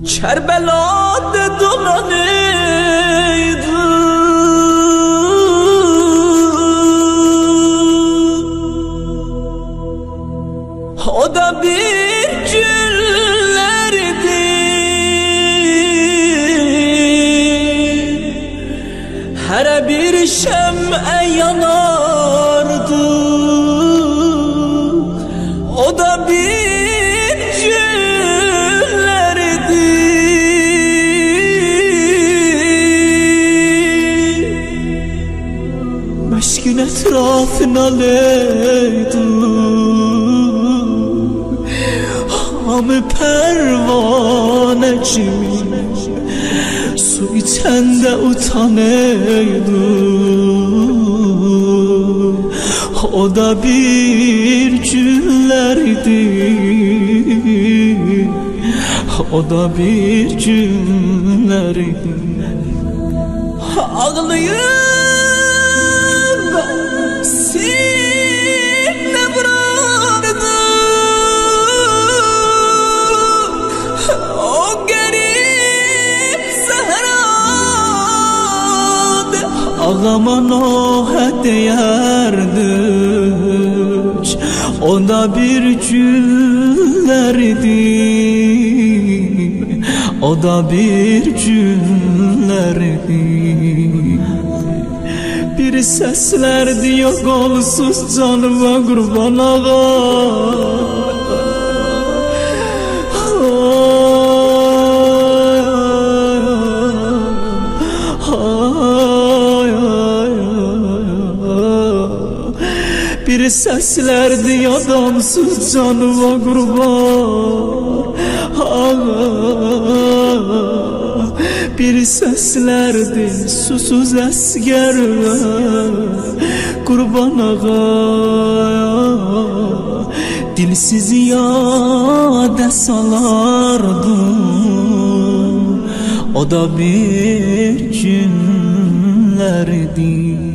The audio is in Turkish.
Kerbela'da dolanıydı. O da bir günlerdi. Her bir şem'e yanardı. O da bir günlerdi. Meşkin etrafına leydi. Hamı pervanecimin su içende utanıydı. O da bir günlerdi. O da bir günlerdi. Ağlayıp sinne vurardı. O garip Zehra'dı. Ağlaman o hediyerdik. O da bir günlerdi. O da bir günlerdi. Bir sesler diyor kolsuz canıma kurban ağa. Bir sesler diyor adamsız canıma kurban ağa. Bir seslerdi susuz esgerler kurban ağa. Dilsiz yâde salardı. O da bir günlerdi.